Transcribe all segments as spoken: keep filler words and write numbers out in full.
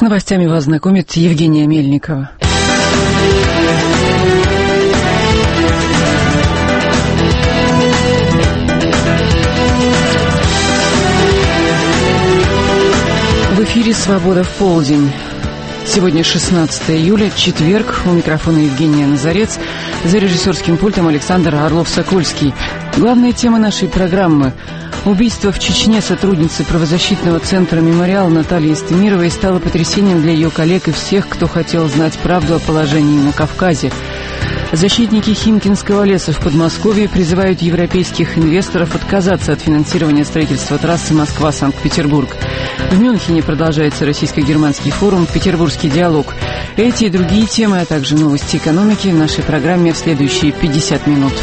новостями вас знакомит Евгения Мельникова. В эфире «Свобода в полдень». Сегодня шестнадцатое июля, четверг. У микрофона Евгения Назарец. За режиссерским пультом Александр Орлов-Сокольский. Главная тема нашей программы – убийство в Чечне сотрудницы правозащитного центра «Мемориал» Натальи Истемировой стало потрясением для ее коллег и всех, кто хотел знать правду о положении на Кавказе. Защитники Химкинского леса в Подмосковье призывают европейских инвесторов отказаться от финансирования строительства трассы Москва-Санкт-Петербург. В Мюнхене продолжается российско-германский форум «Петербургский диалог». Эти и другие темы, а также новости экономики в нашей программе в следующие пятьдесят минут.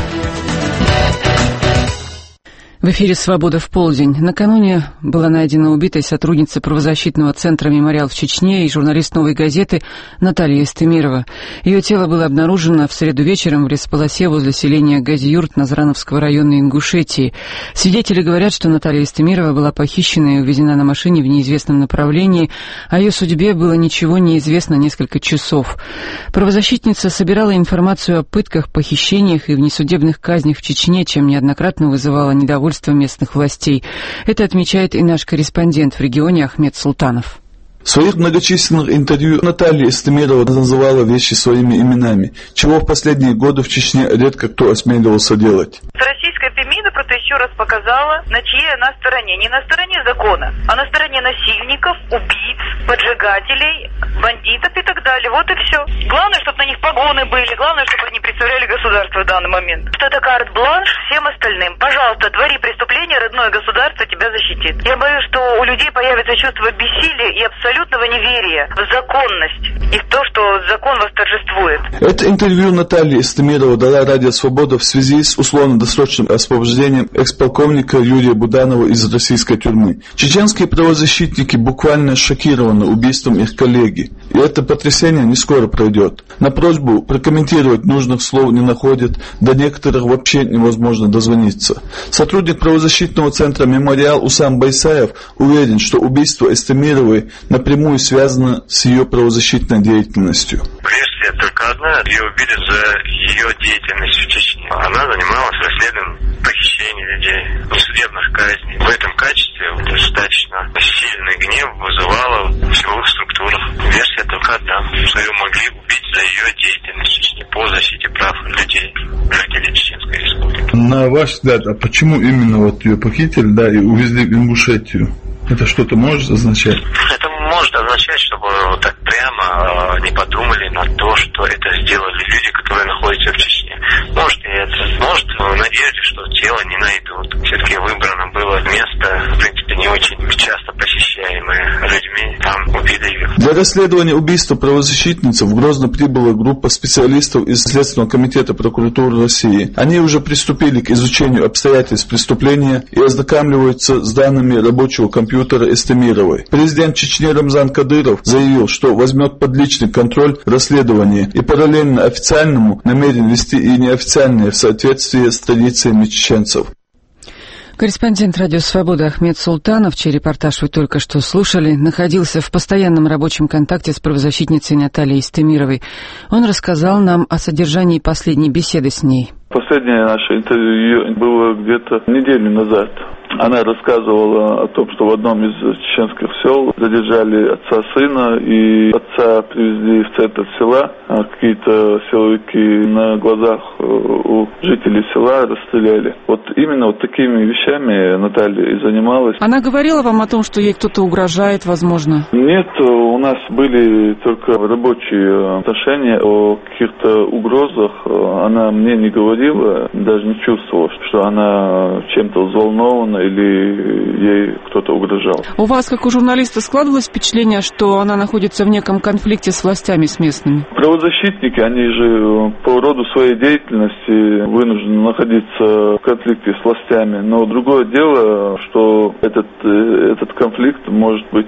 В эфире «Свобода в полдень». Накануне была найдена убитой сотрудница правозащитного центра «Мемориал» в Чечне и журналист «Новой газеты» Наталья Истемирова. Ее тело было обнаружено в среду вечером в лесополосе возле селения Газиюрт Назрановского района Ингушетии. Свидетели говорят, что Наталья Истемирова была похищена и увезена на машине в неизвестном направлении. О ее судьбе было ничего не известно несколько часов. Правозащитница собирала информацию о пытках, похищениях и внесудебных казнях в Чечне, чем неоднократно вызывала недовольство местных властей. Это отмечает и наш корреспондент в регионе Ахмед Султанов. В своих многочисленных интервью Наталья Истемирова называла вещи своими именами, чего в последние годы в Чечне редко кто осмеливался делать. Российская Фемида просто еще раз показала, на чьей она стороне. Не на стороне закона, а на стороне насильников, убийц, поджигателей, бандитов и так далее. Вот и все. Главное, чтобы на них погоны были, главное, чтобы они представляли государство в данный момент. Что это карт-бланш всем остальным. Пожалуйста, твори преступление, родное государство тебя защитит. Я боюсь, что у людей появится чувство бессилия и абсолютного неверия в законность и в то, что закон восторжествует. Это интервью Натальи Истемировой дала Радио Свобода в связи с условно-досрочным освобождением экс-полковника Юрия Буданова из российской тюрьмы. Чеченские правозащитники буквально шокированы убийством их коллеги. И это потрясение не скоро пройдет. На просьбу прокомментировать нужных слов не находят, до некоторых вообще невозможно дозвониться. Сотрудник правозащитного центра «Мемориал» Усам Байсаев уверен, что убийство Истемировой напрямую связано с ее правозащитной деятельностью. Версия только одна. Ее убили за ее деятельность в Чечне. Она занималась расследованием похищений людей, несудебных казней. В этом качестве достаточно сильный гнев вызывала в силовых структурах. Версия только одна. Что ее могли убить за ее деятельность в Чечне по защите прав людей, жителей Чеченской Республики. На ваш взгляд, а почему именно вот ее похитили, да, и увезли в Ингушетию? Это что-то может означать? Это может означать, чтобы так прямо не подумали на то, что это сделали люди, которые находятся в Чечне. Может и это. Может, в надежде, что тело не найдут. Все-таки выбрано было место, в принципе, не очень часто посещаемое людьми. Там убили ее. Для расследования убийства правозащитницы в Грозно прибыла группа специалистов из Следственного комитета прокуратуры России. Они уже приступили к изучению обстоятельств преступления и ознакомливаются с данными рабочего компьютера Истемировой. Президент Чечни Рамзан Кадыров заявил, что возьмет под личный контроль расследование и параллельно официальному намерен вести и неофициальное в соответствии с традициями чеченцев. Корреспондент «Радио Свобода» Ахмед Султанов, чей репортаж вы только что слушали, находился в постоянном рабочем контакте с правозащитницей Натальей Истемировой. Он рассказал нам о содержании последней беседы с ней. Последнее наше интервью было где-то неделю назад. Она рассказывала о том, что в одном из чеченских сел задержали отца сына, и отца привезли в центр села. А какие-то силовики на глазах у жителей села расстреляли. Вот именно вот такими вещами Наталья и занималась. Она говорила вам о том, что ей кто-то угрожает, возможно? Нет, у нас были только рабочие отношения. О каких-то угрозах она мне не говорила, даже не чувствовала, что она чем-то взволнована или ей кто-то угрожал. У вас, как у журналиста, складывалось впечатление, что она находится в неком конфликте с властями, с местными? Правозащитники, они же по роду своей деятельности вынуждены находиться в конфликте с властями. Но другое дело, что этот, этот конфликт может быть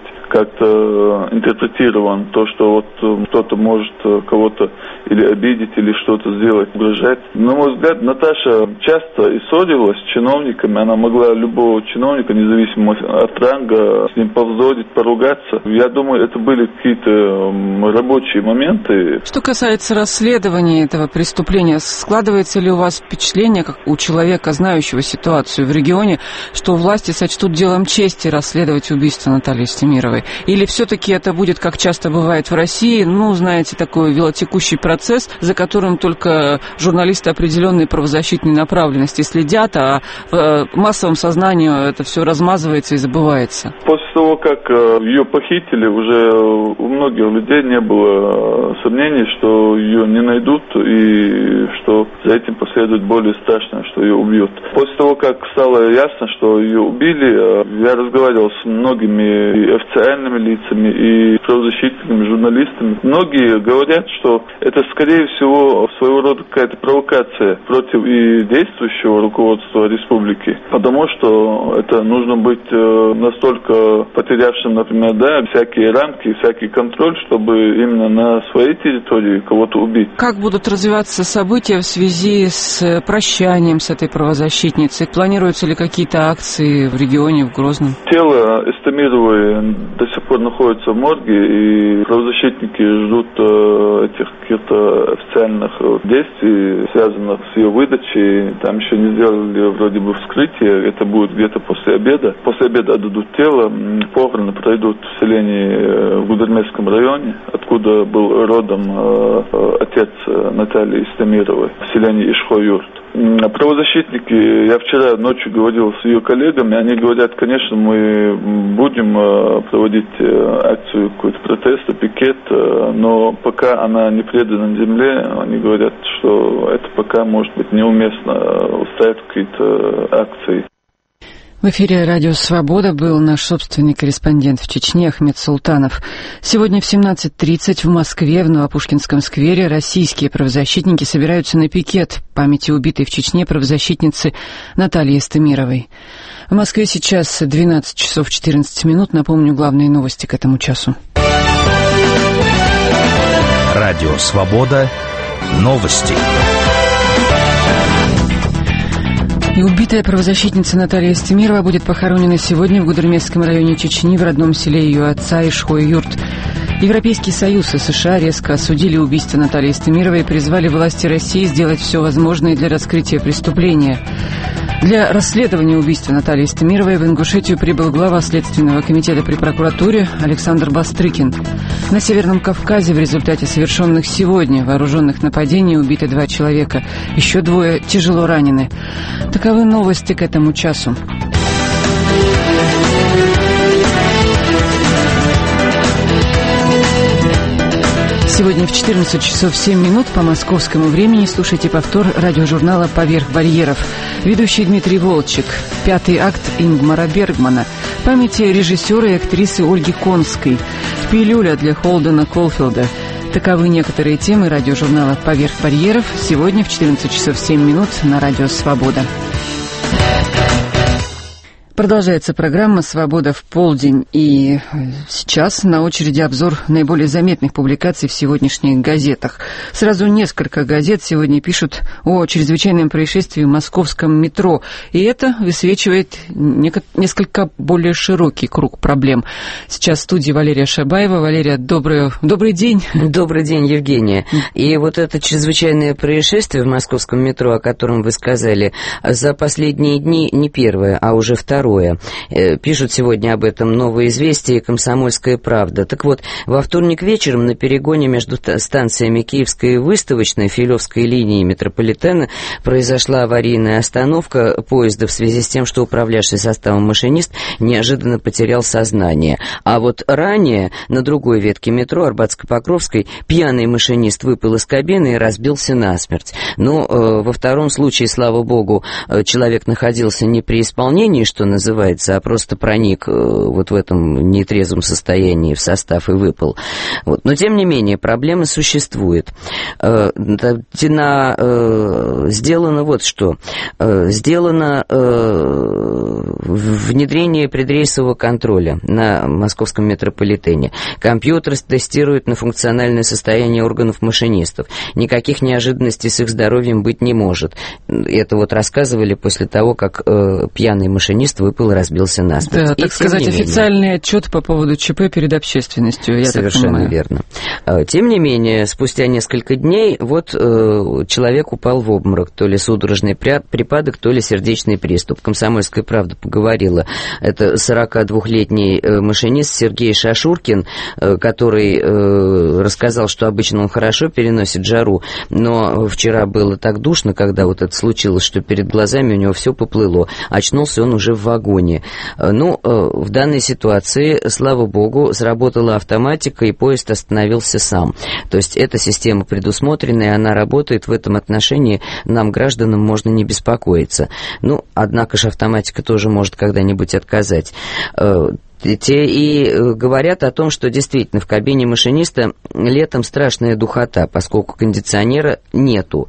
как-то интерпретирован. То, что вот кто-то может кого-то или обидеть, или что-то сделать, угрожать. На мой взгляд, Наташа часто и ссорилась с чиновниками. Она могла любого любого чиновника, независимо от ранга, с ним повздорить, поругаться. Я думаю, это были какие-то рабочие моменты. Что касается расследования этого преступления, складывается ли у вас впечатление, как у человека, знающего ситуацию в регионе, что власти сочтут делом чести расследовать убийство Натальи Стемировой? Или все-таки это будет, как часто бывает в России, ну, знаете, такой велотекущий процесс, за которым только журналисты определенной правозащитной направленности следят, а в массовом сознании это все размазывается и забывается? После того, как ее похитили, уже у многих людей не было сомнений, что ее не найдут и что за этим последует более страшное, что ее убьют. После того, как стало ясно, что ее убили, я разговаривал с многими и официальными лицами, и правозащитниками, журналистами. Многие говорят, что это, скорее всего, своего рода какая-то провокация против и действующего руководства республики, потому что это нужно быть настолько потерявшим, например, да, всякие рамки, всякий контроль, чтобы именно на своей территории кого-то убить. Как будут развиваться события в связи с прощанием с этой правозащитницей? Планируются ли какие-то акции в регионе, в Грозном? Тело Стемировой до сих пор находится в морге, и правозащитники ждут этих каких-то официальных действий, связанных с ее выдачей. Там еще не сделали вроде бы вскрытие, это будет где-то после обеда. После обеда отдадут тело, похороны пройдут в селении в Гудермесском районе, откуда был родом отец Натальи Стемировой, в селении Ишхой-Юрт. Правозащитники, я вчера ночью говорил с ее коллегами, они говорят, конечно, мы будем проводить акцию, какой-то протест, пикет, но пока она не предана земле, они говорят, что это пока может быть неуместно устраивать какие-то акции. В эфире «Радио Свобода» был наш собственный корреспондент в Чечне Ахмед Султанов. Сегодня в семнадцать тридцать в Москве, в Новопушкинском сквере, российские правозащитники собираются на пикет в памяти убитой в Чечне правозащитницы Натальи Стемировой. В Москве сейчас двенадцать часов четырнадцать минут. Напомню, главные новости к этому часу. «Радио Свобода». Новости. И убитая правозащитница Наталья Стемирова будет похоронена сегодня в Гудермесском районе Чечни, в родном селе ее отца Ишхой-Юрт. Европейский Союз и США резко осудили убийство Натальи Стемировой и призвали власти России сделать все возможное для раскрытия преступления. Для расследования убийства Натальи Стемировой в Ингушетию прибыл глава Следственного комитета при прокуратуре Александр Бастрыкин. На Северном Кавказе в результате совершенных сегодня вооруженных нападений убиты два человека. Еще двое тяжело ранены. Таковы новости к этому часу. Сегодня в четырнадцать часов семь минут по московскому времени слушайте повтор радиожурнала «Поверх барьеров». Ведущий Дмитрий Волчек. Пятый акт Ингмара Бергмана. Памяти режиссера и актрисы Ольги Конской. Пилюля для Холдена Колфилда. Таковы некоторые темы радиожурнала «Поверх барьеров» сегодня в четырнадцать часов семь минут на Радио Свобода. Продолжается программа «Свобода в полдень», и сейчас на очереди обзор наиболее заметных публикаций в сегодняшних газетах. Сразу несколько газет сегодня пишут о чрезвычайном происшествии в московском метро, и это высвечивает несколько более широкий круг проблем. Сейчас в студии Валерия Шабаева. Валерия, добрый, добрый день. Добрый день, Евгения. И вот это чрезвычайное происшествие в московском метро, о котором вы сказали, за последние дни не первое, а уже второе. Пишут сегодня об этом «Новое известие» и «Комсомольская правда». Так вот, во вторник вечером на перегоне между станциями Киевской и Выставочной Филевской линии метрополитена произошла аварийная остановка поезда в связи с тем, что управлявший составом машинист неожиданно потерял сознание. А вот ранее на другой ветке метро Арбатско-Покровской пьяный машинист выпал из кабины и разбился насмерть. Но э, во втором случае, слава богу, человек находился не при исполнении, что называется, а просто проник э, вот в этом нетрезвом состоянии в состав и выпал. Вот. Но, тем не менее, проблема существует. Э, на, э, сделано вот что. Э, сделано э, внедрение предрейсового контроля на московском метрополитене. Компьютер тестирует на функциональное состояние органов машинистов. Никаких неожиданностей с их здоровьем быть не может. Это вот рассказывали после того, как э, пьяный машинист выпал и разбился насмерть. Да, и, так сказать, официальный отчет по поводу ЧП перед общественностью, я совершенно верно. Тем не менее, спустя несколько дней вот э, человек упал в обморок, то ли судорожный припадок, то ли сердечный приступ. «Комсомольская правда» поговорила. Это сорокадвухлетний машинист Сергей Шашуркин, э, который э, рассказал, что обычно он хорошо переносит жару, но вчера было так душно, когда вот это случилось, что перед глазами у него все поплыло. Очнулся он уже в вагоне. Ну, в данной ситуации, слава богу, сработала автоматика, и поезд остановился сам. То есть эта система предусмотренная, она работает. В этом отношении нам, гражданам, можно не беспокоиться. Ну, однако же автоматика тоже может когда-нибудь отказать. Те и говорят о том, что действительно в кабине машиниста летом страшная духота, поскольку кондиционера нету.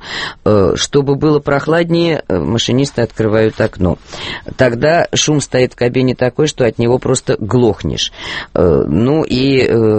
Чтобы было прохладнее, машинисты открывают окно. Тогда шум стоит в кабине такой, что от него просто глохнешь. Ну и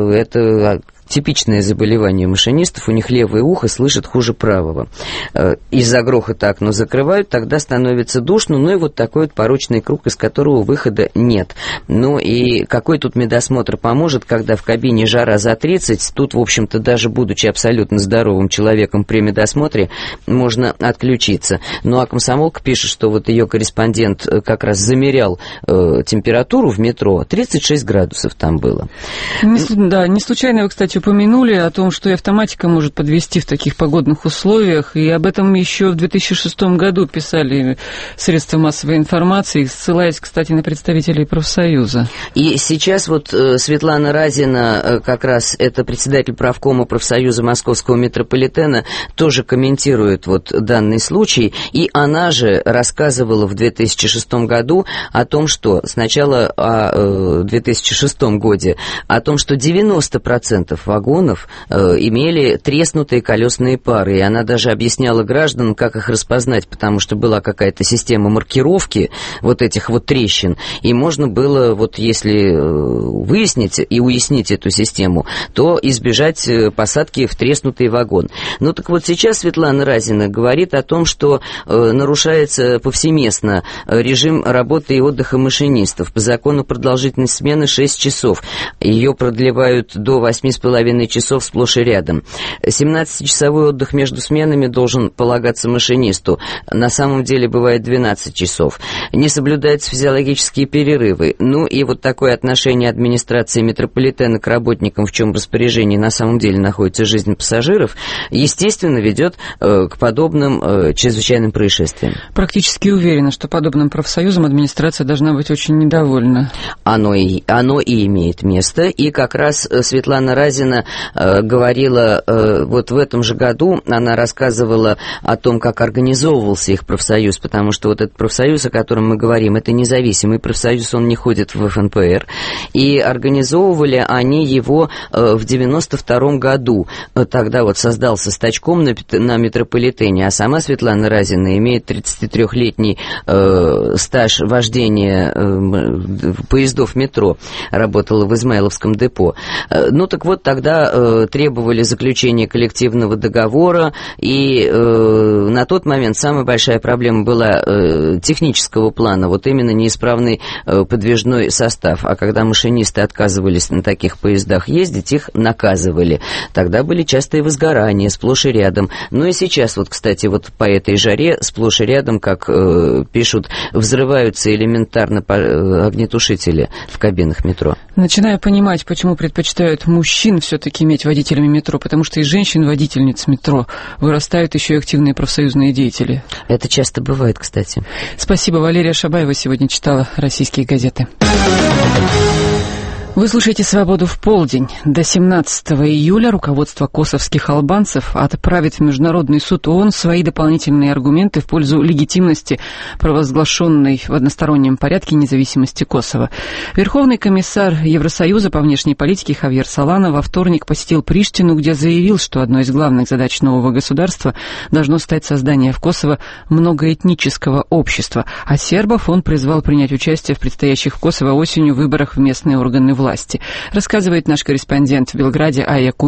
это типичное заболевание машинистов, у них левое ухо слышит хуже правого. Из-за грохота окно закрывают, тогда становится душно, ну и вот такой вот порочный круг, из которого выхода нет. Ну и какой тут медосмотр поможет, когда в кабине жара за тридцать, тут, в общем-то, даже будучи абсолютно здоровым человеком при медосмотре, можно отключиться. Ну а «Комсомолка» пишет, что вот ее корреспондент как раз замерял э, температуру в метро, тридцать шесть градусов там было. Не, да, не случайно вы, кстати, упомянули о том, что и автоматика может подвести в таких погодных условиях, и об этом еще в две тысячи шестом году писали средства массовой информации, ссылаясь, кстати, на представителей профсоюза. И сейчас вот Светлана Разина, как раз это председатель правкома профсоюза Московского метрополитена, тоже комментирует вот данный случай, и она же рассказывала в две тысячи шестом году о том, что сначала о две тысячи шестом году, о том, что девяносто процентов вагонов э, имели треснутые колесные пары, и она даже объясняла гражданам, как их распознать, потому что была какая-то система маркировки вот этих вот трещин, и можно было, вот если э, выяснить и уяснить эту систему, то избежать э, посадки в треснутый вагон. Ну так вот сейчас Светлана Разина говорит о том, что э, нарушается повсеместно режим работы и отдыха машинистов. По закону продолжительность смены шесть часов. Ее продлевают до восьми с половиной часов сплошь и рядом. семнадцатичасовой отдых между сменами должен полагаться машинисту. На самом деле бывает двенадцать часов. Не соблюдаются физиологические перерывы. Ну и вот такое отношение администрации метрополитена к работникам, в чем распоряжении на самом деле находится жизнь пассажиров, естественно, ведет э, к подобным э, чрезвычайным происшествиям. Практически уверена, что подобным профсоюзом администрация должна быть очень недовольна. Оно и, оно и имеет место. И как раз Светлана Разина э, говорила э, вот в этом же году, она рассказывала о том, как организовывался их профсоюз, потому что вот этот профсоюз, о котором мы говорим, это независимый профсоюз, он не ходит в эф эн пэ эр, и организовывали они его э, в девяносто втором году. Тогда вот создался стачком на, на метрополитене, а сама Светлана Разина имеет тридцатитрёхлетний э, стаж вождения э, поездов метро, работала в Измайловском депо. Э, ну так вот, тогда э, требовали заключения коллективного договора, и э, на тот момент самая большая проблема была э, технического плана, вот именно неисправный э, подвижной состав. А когда машинисты отказывались на таких поездах ездить, их наказывали. Тогда были частые возгорания сплошь и рядом. Ну и сейчас вот, кстати, вот по этой жаре сплошь и рядом, как э, пишут, взрываются элементарно огнетушители в кабинах метро. Начинаю понимать, почему предпочитают мужчин все-таки иметь водителями метро, потому что из женщин-водительниц метро вырастают еще и активные профсоюзные деятели. Это часто бывает, кстати. Спасибо. Валерия Шабаева сегодня читала российские газеты. Вы слушаете «Свободу в полдень». До семнадцатого июля руководство косовских албанцев отправит в Международный суд ООН свои дополнительные аргументы в пользу легитимности провозглашенной в одностороннем порядке независимости Косово. Верховный комиссар Евросоюза по внешней политике Хавьер Солана во вторник посетил Приштину, где заявил, что одной из главных задач нового государства должно стать создание в Косово многоэтнического общества, а сербов он призвал принять участие в предстоящих в Косово осенью выборах в местные органы власти. Власти, рассказывает наш корреспондент в Белграде Айя Куги.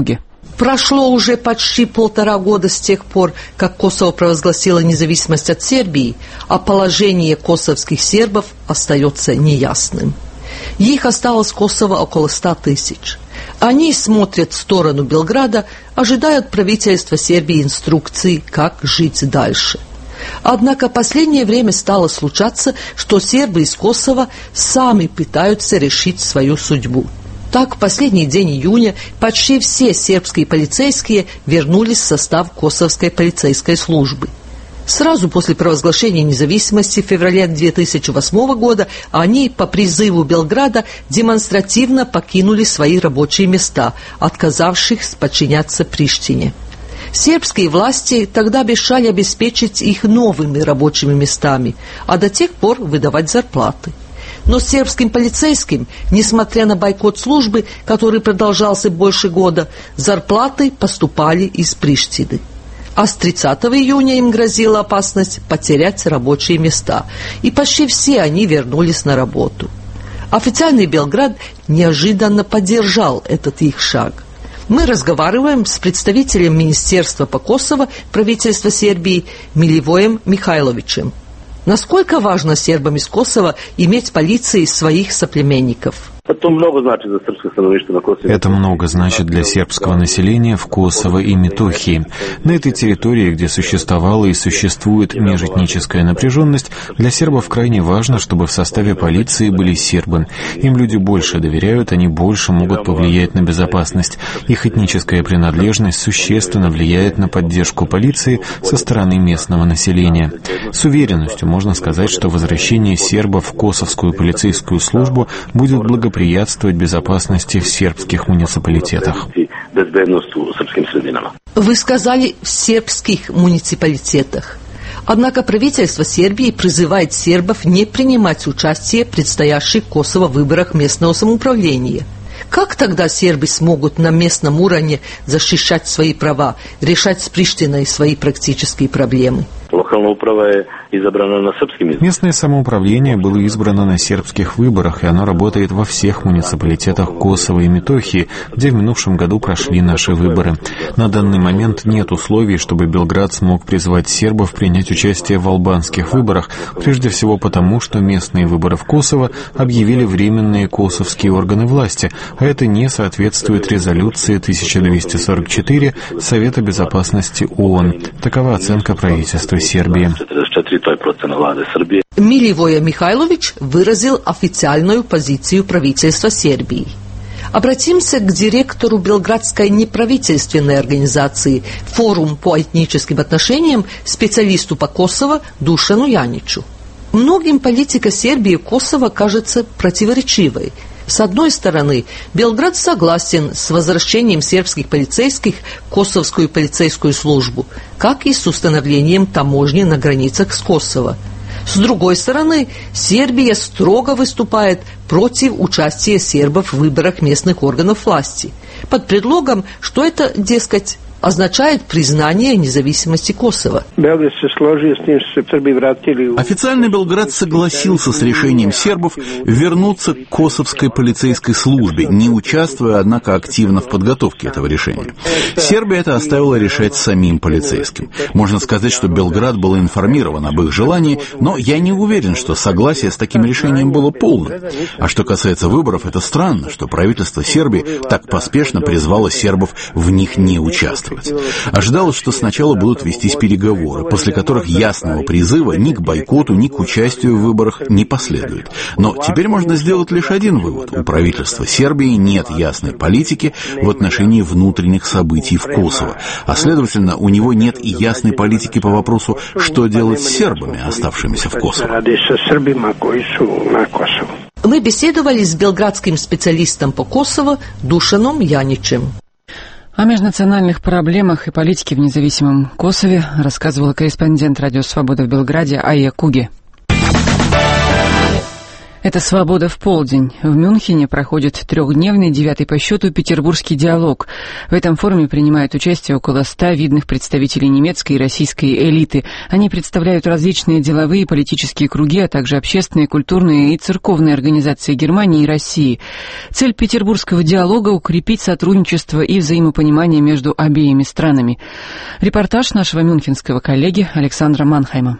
Прошло уже почти полтора года с тех пор, как Косово провозгласило независимость от Сербии, а положение косовских сербов остается неясным. Их осталось в Косово около ста тысяч. Они смотрят в сторону Белграда, ожидая от правительства Сербии инструкций, как жить дальше. Однако в последнее время стало случаться, что сербы из Косово сами пытаются решить свою судьбу. Так, в последний день июня почти все сербские полицейские вернулись в состав косовской полицейской службы. Сразу после провозглашения независимости в феврале две тысячи восьмого года они по призыву Белграда демонстративно покинули свои рабочие места, отказавшись подчиняться Приштине. Сербские власти тогда обещали обеспечить их новыми рабочими местами, а до тех пор выдавать зарплаты. Но сербским полицейским, несмотря на бойкот службы, который продолжался больше года, зарплаты поступали из Приштины. А с тридцатого июня им грозила опасность потерять рабочие места, и почти все они вернулись на работу. Официальный Белград неожиданно поддержал этот их шаг. Мы разговариваем с представителем Министерства по Косово правительства Сербии Миливоем Михайловичем. Насколько важно сербам из Косово иметь в полиции своих соплеменников? Это много значит за сербское становище на Косово. Это много значит для сербского населения в Косово и Метохии. На этой территории, где существовала и существует межэтническая напряженность, для сербов крайне важно, чтобы в составе полиции были сербы. Им люди больше доверяют, они больше могут повлиять на безопасность. Их этническая принадлежность существенно влияет на поддержку полиции со стороны местного населения. С уверенностью можно сказать, что возвращение сербов в косовскую полицейскую службу будет благоприятно приятствовать безопасности в сербских муниципалитетах. Вы сказали «в сербских муниципалитетах». Однако правительство Сербии призывает сербов не принимать участие в предстоящих в Косово выборах местного самоуправления. Как тогда сербы смогут на местном уровне защищать свои права, решать с Приштиной свои практические проблемы? Местное самоуправление было избрано на сербских выборах, и оно работает во всех муниципалитетах Косово и Метохии, где в минувшем году прошли наши выборы. На данный момент нет условий, чтобы Белград смог призвать сербов принять участие в албанских выборах, прежде всего потому, что местные выборы в Косово объявили временные косовские органы власти, а это не соответствует резолюции тысяча двести сорок четыре Совета Безопасности ООН. Такова оценка правительства Сербии. Миливоя Михайлович выразил официальную позицию правительства Сербии. Обратимся к директору Белградской неправительственной организации «Форум по этническим отношениям», специалисту по Косово Душану Яничу. Многим политика Сербии в Косово кажется противоречивой. С одной стороны, Белград согласен с возвращением сербских полицейских в косовскую полицейскую службу, как и с установлением таможни на границах с Косово. С другой стороны, Сербия строго выступает против участия сербов в выборах местных органов власти, под предлогом, что это, дескать, означает признание независимости Косово. Официально Белград согласился с решением сербов вернуться к косовской полицейской службе, не участвуя, однако, активно в подготовке этого решения. Сербия это оставила решать самим полицейским. Можно сказать, что Белград был информирован об их желании, но я не уверен, что согласие с таким решением было полным. А что касается выборов, это странно, что правительство Сербии так поспешно призвало сербов в них не участвовать. Ожидалось, что сначала будут вестись переговоры, после которых ясного призыва ни к бойкоту, ни к участию в выборах не последует. Но теперь можно сделать лишь один вывод. У правительства Сербии нет ясной политики в отношении внутренних событий в Косово, а следовательно, у него нет и ясной политики по вопросу, что делать с сербами, оставшимися в Косово. Мы беседовали с белградским специалистом по Косово Душаном Яничем. О межнациональных проблемах и политике в независимом Косове рассказывала корреспондент «Радио Свобода» в Белграде Айя Куги. Это «Свобода в полдень». В Мюнхене проходит трехдневный, девятый по счету, петербургский диалог. В этом форуме принимают участие около ста видных представителей немецкой и российской элиты. Они представляют различные деловые и политические круги, а также общественные, культурные и церковные организации Германии и России. Цель петербургского диалога — укрепить сотрудничество и взаимопонимание между обеими странами. Репортаж нашего мюнхенского коллеги Александра Манхайма.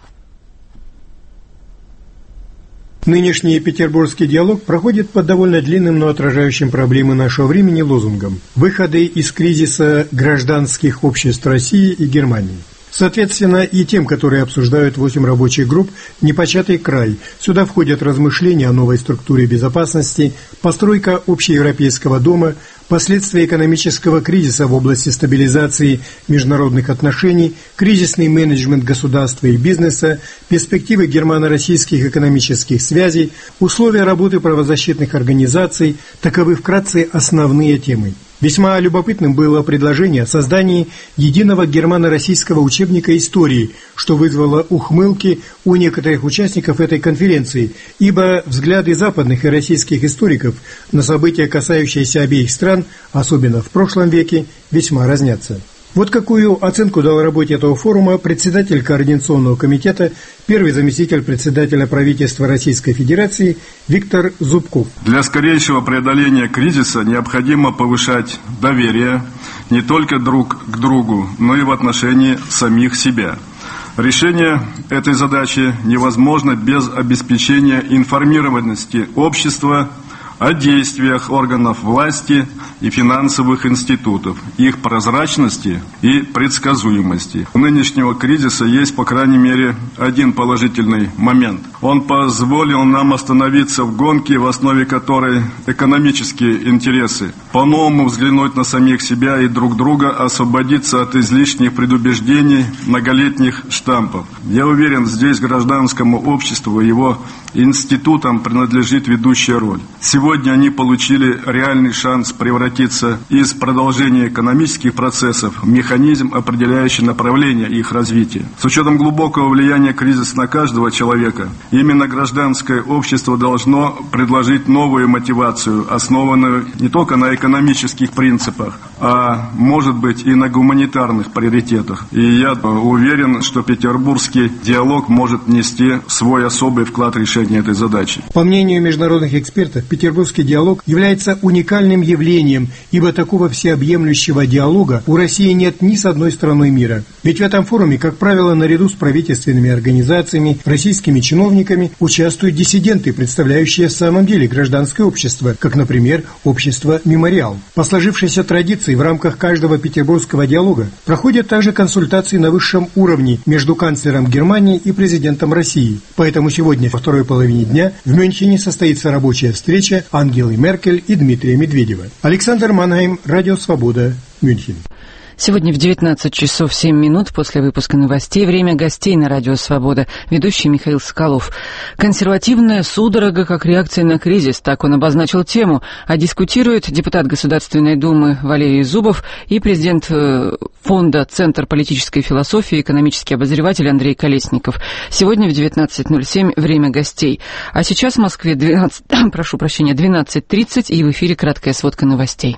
Нынешний петербургский диалог проходит под довольно длинным, но отражающим проблемы нашего времени лозунгом «Выходы из кризиса гражданских обществ России и Германии». Соответственно, и тем, которые обсуждают восемь рабочих групп, непочатый край. Сюда входят размышления о новой структуре безопасности, постройка общеевропейского дома, последствия экономического кризиса в области стабилизации международных отношений, кризисный менеджмент государства и бизнеса, перспективы германо-российских экономических связей, условия работы правозащитных организаций – таковы вкратце основные темы. Весьма любопытным было предложение о создании единого германо-российского учебника истории, что вызвало ухмылки у некоторых участников этой конференции, ибо взгляды западных и российских историков на события, касающиеся обеих стран, особенно в прошлом веке, весьма разнятся. Вот какую оценку дал работе этого форума председатель Координационного комитета, первый заместитель председателя правительства Российской Федерации Виктор Зубков. Для скорейшего преодоления кризиса необходимо повышать доверие не только друг к другу, но и в отношении самих себя. Решение этой задачи невозможно без обеспечения информированности общества о действиях органов власти и финансовых институтов, их прозрачности и предсказуемости. У нынешнего кризиса есть, по крайней мере, один положительный момент. Он позволил нам остановиться в гонке, в основе которой экономические интересы, по-новому взглянуть на самих себя и друг друга, освободиться от излишних предубеждений, многолетних штампов. Я уверен, здесь гражданскому обществу и его институтам принадлежит ведущая роль. Сегодня они получили реальный шанс превратиться из продолжения экономических процессов в механизм, определяющий направление их развития. С учетом глубокого влияния кризиса на каждого человека, именно гражданское общество должно предложить новую мотивацию, основанную не только на экономических принципах, а может быть и на гуманитарных приоритетах. И я уверен, что петербургский диалог может внести свой особый вклад в решение этой задачи. По мнению международных экспертов, петербургский диалог является уникальным явлением, ибо такого всеобъемлющего диалога у России нет ни с одной страной мира. Ведь в этом форуме, как правило, наряду с правительственными организациями, российскими чиновниками участвуют диссиденты, представляющие в самом деле гражданское общество, как, например, общество «Мемориал». По сложившейся традиции в рамках каждого петербургского диалога проходят также консультации на высшем уровне между канцлером Германии и президентом России. Поэтому сегодня, во второй половине дня, в Мюнхене состоится рабочая встреча Ангелы Меркель и Дмитрия Медведева. Александр Манхайм, Радио Свобода, Мюнхен. Сегодня в девятнадцать часов семь минут после выпуска новостей время гостей на Радио Свобода. Ведущий Михаил Соколов. Консервативная судорога как реакция на кризис. Так он обозначил тему. А дискутируют депутат Государственной Думы Валерий Зубов и президент фонда «Центр политической философии» экономический обозреватель Андрей Колесников. Сегодня в девятнадцать ноль семь время гостей. А сейчас в Москве двенадцать, прошу прощения, двенадцать тридцать и в эфире краткая сводка новостей.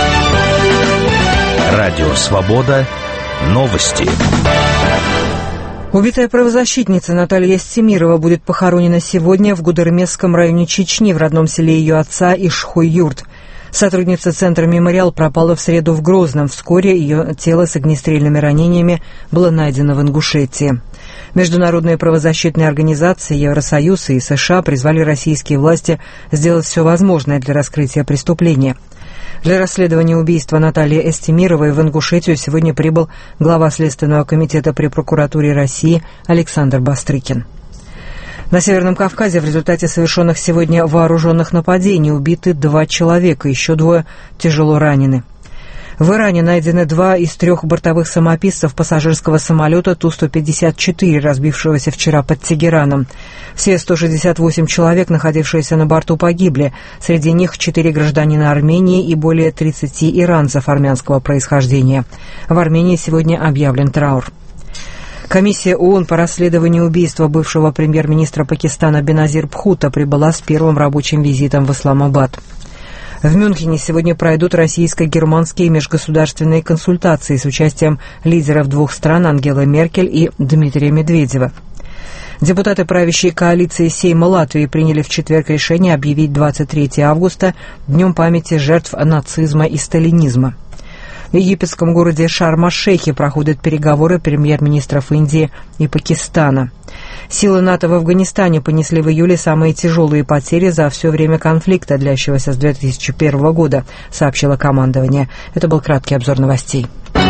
Радио «Свобода». Новости. Убитая правозащитница Наталья Стемирова будет похоронена сегодня в Гудермесском районе Чечни, в родном селе ее отца Ишхуй-Юрт. Сотрудница центра «Мемориал» пропала в среду в Грозном. Вскоре ее тело с огнестрельными ранениями было найдено в Ингушетии. Международные правозащитные организации Евросоюз и США призвали российские власти сделать все возможное для раскрытия преступления. Для расследования убийства Натальи Эстемировой в Ингушетию сегодня прибыл глава Следственного комитета при прокуратуре России Александр Бастрыкин. На Северном Кавказе в результате совершенных сегодня вооруженных нападений убиты два человека, еще двое тяжело ранены. В Иране найдены два из трех бортовых самописцев пассажирского самолета Ту сто пятьдесят четыре, разбившегося вчера под Тегераном. Все сто шестьдесят восемь человек, находившиеся на борту, погибли. Среди них четыре гражданина Армении и более тридцати иранцев армянского происхождения. В Армении сегодня объявлен траур. Комиссия ООН по расследованию убийства бывшего премьер-министра Пакистана Беназир Бхутто прибыла с первым рабочим визитом в Исламабад. В Мюнхене сегодня пройдут российско-германские межгосударственные консультации с участием лидеров двух стран Ангелы Меркель и Дмитрия Медведева. Депутаты правящей коалиции Сейма Латвии приняли в четверг решение объявить двадцать третьего августа Днем памяти жертв нацизма и сталинизма. В египетском городе Шарм-аш-Шейхе проходят переговоры премьер-министров Индии и Пакистана. Силы НАТО в Афганистане понесли в июле самые тяжелые потери за все время конфликта, длящегося с две тысячи первого года, сообщило командование. Это был краткий обзор новостей.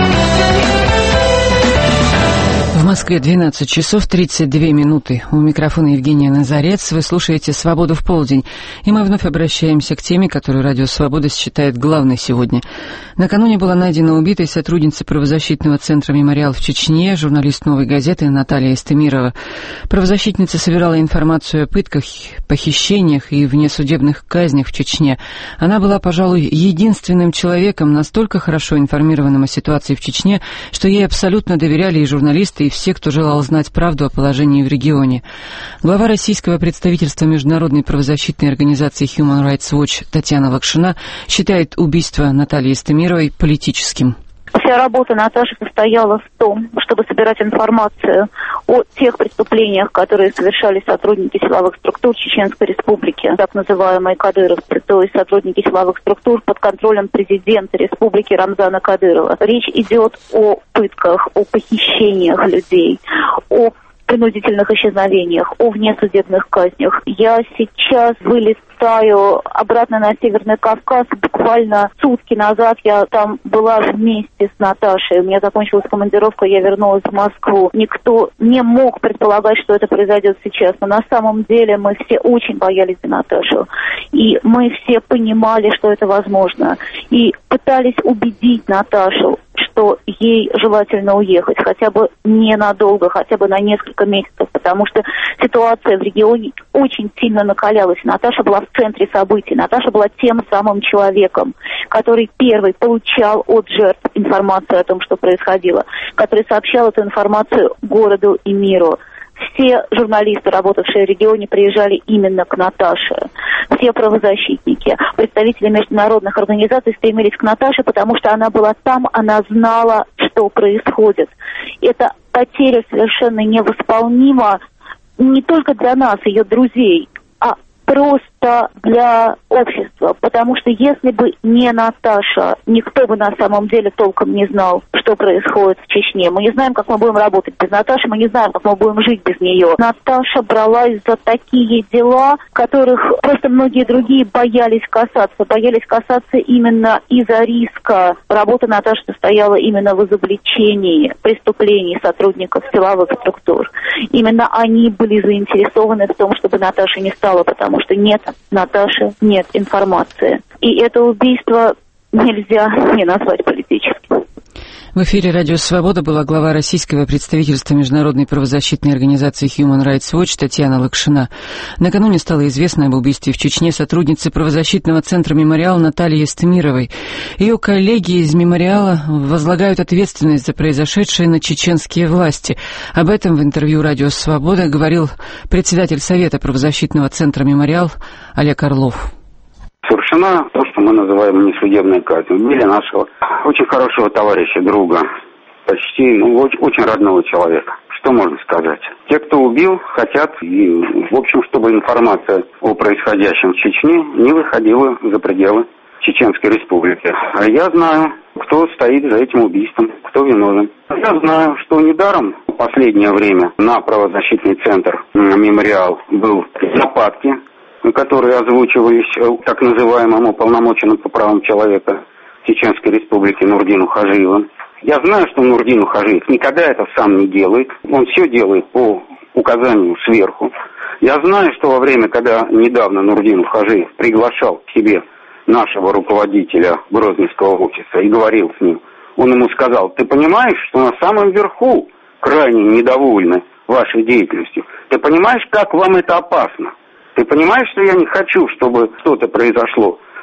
В Москве двенадцать часов тридцать две минуты. У микрофона Евгения Назарец. Вы слушаете «Свободу в полдень». И мы вновь обращаемся к теме, которую Радио Свобода считает главной сегодня. Накануне была найдена убитой сотрудница правозащитного центра «Мемориал» в Чечне, журналист «Новой газеты» Наталья Истемирова. Правозащитница собирала информацию о пытках, похищениях и внесудебных казнях в Чечне. Она была, пожалуй, единственным человеком, настолько хорошо информированным о ситуации в Чечне, что ей абсолютно доверяли и журналисты, и все, кто желал знать правду о положении в регионе. Глава российского представительства международной правозащитной организации Human Rights Watch Татьяна Лакшина считает убийство Натальи Истемировой политическим. Вся работа Наташи состояла в том, чтобы собирать информацию о тех преступлениях, которые совершали сотрудники силовых структур Чеченской Республики, так называемые кадыровцы, то есть сотрудники силовых структур под контролем президента Республики Рамзана Кадырова. Речь идет о пытках, о похищениях людей, о принудительных исчезновениях, о внесудебных казнях. Я сейчас вылетаю обратно на Северный Кавказ. Буквально сутки назад я там была вместе с Наташей. У меня закончилась командировка, я вернулась в Москву. Никто не мог предполагать, что это произойдет сейчас. Но на самом деле мы все очень боялись за Наташу. И мы все понимали, что это возможно. И пытались убедить Наташу, что ей желательно уехать, хотя бы ненадолго, хотя бы на несколько месяцев, потому что ситуация в регионе очень сильно накалялась. Наташа была в центре событий. Наташа была тем самым человеком, который первый получал от жертв информацию о том, что происходило, который сообщал эту информацию городу и миру. Все журналисты, работавшие в регионе, приезжали именно к Наташе. Все правозащитники, представители международных организаций стремились к Наташе, потому что она была там, она знала, что происходит. Эта потеря совершенно невосполнима не только для нас, ее друзей, а просто для общества, потому что если бы не Наташа, никто бы на самом деле толком не знал, что происходит в Чечне. Мы не знаем, как мы будем работать без Наташи, мы не знаем, как мы будем жить без нее. Наташа бралась за такие дела, которых просто многие другие боялись касаться, боялись касаться именно из-за риска. Работа Наташи состояла именно в изобличении преступлений сотрудников силовых структур. Именно они были заинтересованы в том, чтобы Наташи не стало, потому что нет Наташи, нет информации. И это убийство нельзя не назвать политическим. В эфире «Радио Свобода» была глава российского представительства международной правозащитной организации Human Rights Watch Татьяна Лакшина. Накануне стало известно об убийстве в Чечне сотрудницы правозащитного центра «Мемориал» Натальи Истемировой. Ее коллеги из «Мемориала» возлагают ответственность за произошедшее на чеченские власти. Об этом в интервью «Радио Свобода» говорил председатель Совета правозащитного центра «Мемориал» Олег Орлов. Совершена то, что мы называем несудебной казнью. Убили нашего очень хорошего товарища, друга, почти, ну, очень родного человека. Что можно сказать? Те, кто убил, хотят, и, в общем, чтобы информация о происходящем в Чечне не выходила за пределы Чеченской Республики. А я знаю, кто стоит за этим убийством, кто виновен. Я знаю, что недаром в последнее время на правозащитный центр «Мемориал» был нападки, которые озвучивались так называемому уполномоченному по правам человека Чеченской Республики Нурдину Хажиевым. Я знаю, что Нурдин Хажиев никогда это сам не делает. Он все делает по указанию сверху. Я знаю, что во время, когда недавно Нурдин Хажиев приглашал к себе нашего руководителя Грозненского офиса и говорил с ним, он ему сказал: ты понимаешь, что на самом верху крайне недовольны вашей деятельностью? Ты понимаешь, как вам это опасно? Ты понимаешь, что я не хочу, чтобы что-то произошло?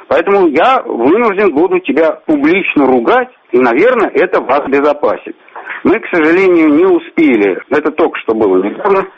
Поэтому я вынужден буду тебя публично ругать, и, наверное, это вас обезопасит. Мы, к сожалению, не успели, это только что было недавно,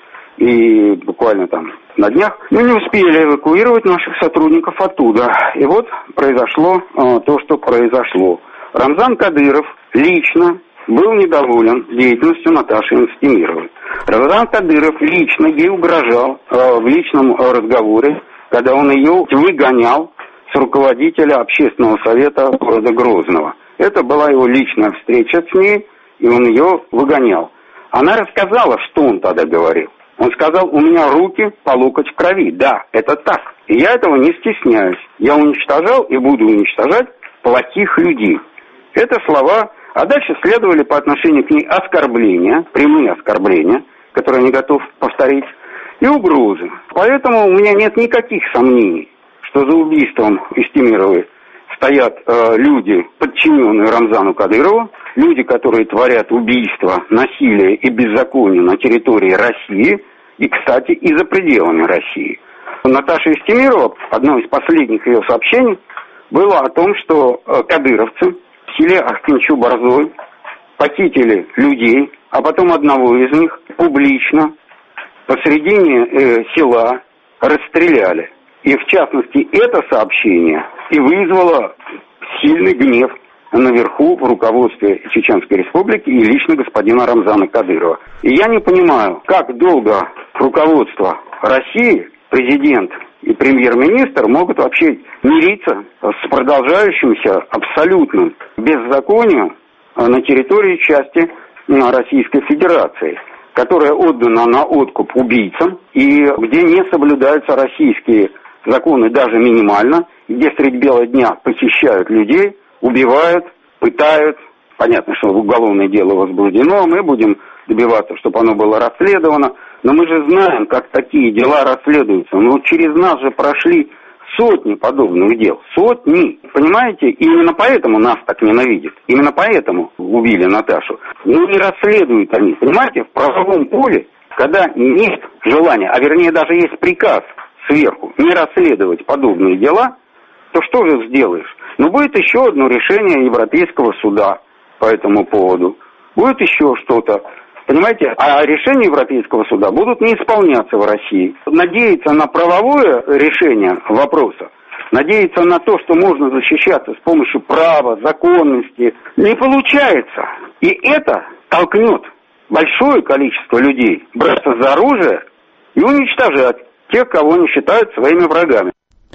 и буквально там на днях, мы не успели эвакуировать наших сотрудников оттуда. И вот произошло э, то, что произошло. Рамзан Кадыров лично был недоволен деятельностью Наташи Естемировой. Рамзан Кадыров лично ей угрожал э, в личном э, разговоре, когда он ее выгонял с руководителя общественного совета города Грозного. Это была его личная встреча с ней, и он ее выгонял. Она рассказала, что он тогда говорил. Он сказал: у меня руки по локоть в крови. Да, это так. И я этого не стесняюсь. Я уничтожал и буду уничтожать плохих людей. Это слова, а дальше следовали по отношению к ней оскорбления, прямые оскорбления, которые я не готов повторить, и угрозы. Поэтому у меня нет никаких сомнений, что за убийством Естемировой стоят э, люди, подчиненные Рамзану Кадырову, люди, которые творят убийства, насилие и беззаконие на территории России и, кстати, и за пределами России. Наташа Естемирова, одно из последних ее сообщений, было о том, что э, кадыровцы в селе Ахтинчу-Борзой похитили людей, а потом одного из них публично посредине э, села расстреляли. И, в частности, это сообщение и вызвало сильный гнев наверху в руководстве Чеченской Республики и лично господина Рамзана Кадырова. И я не понимаю, как долго руководство России, президент и премьер-министр могут вообще мириться с продолжающимся абсолютным беззаконием на территории части Российской Федерации, которая отдана на откуп убийцам и где не соблюдаются российские законы даже минимально, где средь бела дня похищают людей, убивают, пытают. Понятно, что уголовное дело возбуждено, мы будем добиваться, чтобы оно было расследовано, но мы же знаем, как такие дела расследуются. Ну, через нас же прошли сотни подобных дел, сотни, понимаете? И именно поэтому нас так ненавидят, именно поэтому убили Наташу. Ну, не расследуют они, понимаете, в правовом поле, когда нет желания, а вернее даже есть приказ сверху не расследовать подобные дела, то что же сделаешь? Ну, будет еще одно решение Европейского суда по этому поводу. Будет еще что-то. Понимаете? А решения Европейского суда будут не исполняться в России. Надеяться на правовое решение вопроса, надеяться на то, что можно защищаться с помощью права, законности, не получается. И это толкнет большое количество людей браться за оружие и уничтожать тех, кого они считают своими врагами.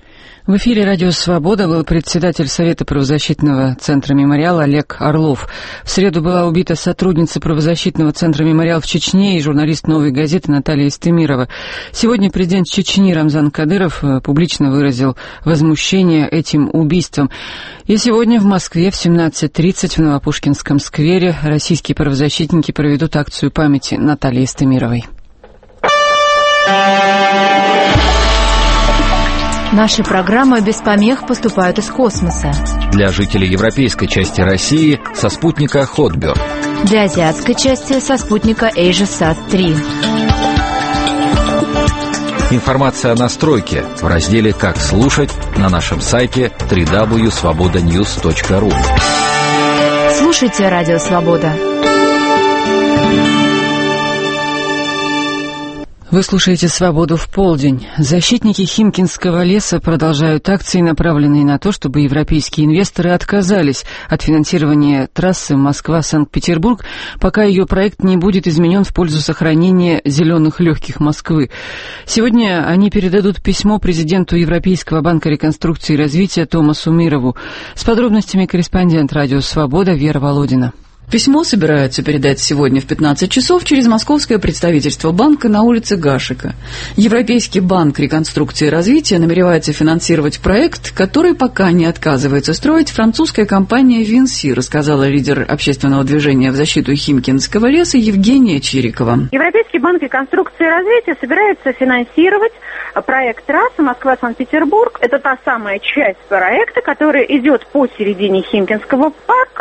В эфире «Радио Свобода» был председатель Совета правозащитного центра «Мемориал» Олег Орлов. В среду была убита сотрудница правозащитного центра «Мемориал» в Чечне и журналист «Новой газеты» Наталья Естемирова. Сегодня президент Чечни Рамзан Кадыров публично выразил возмущение этим убийством. И сегодня в Москве в семнадцать тридцать в Новопушкинском сквере российские правозащитники проведут акцию памяти Натальи Естемировой. Наши программы без помех поступают из космоса. Для жителей европейской части России со спутника Хотберг. Для азиатской части со спутника AsiaSat три. Информация о настройке в разделе «Как слушать» на нашем сайте дабл ю дабл ю дабл ю точка свобода ньюс точка ру. Слушайте «Радио Свобода». Вы слушаете «Свободу в полдень». Защитники Химкинского леса продолжают акции, направленные на то, чтобы европейские инвесторы отказались от финансирования трассы Москва-Санкт-Петербург, пока ее проект не будет изменен в пользу сохранения зеленых легких Москвы. Сегодня они передадут письмо президенту Европейского банка реконструкции и развития Томасу Мирову. С подробностями корреспондент «Радио Свобода» Вера Володина. Письмо собираются передать сегодня в пятнадцать часов через московское представительство банка на улице Гашека. Европейский банк реконструкции и развития намеревается финансировать проект, который пока не отказывается строить французская компания Винси, рассказала лидер общественного движения в защиту Химкинского леса Евгения Чирикова. Европейский банк реконструкции и развития собирается финансировать проект трассы Москва-Санкт-Петербург. Это та самая часть проекта, которая идет по середине Химкинского парка,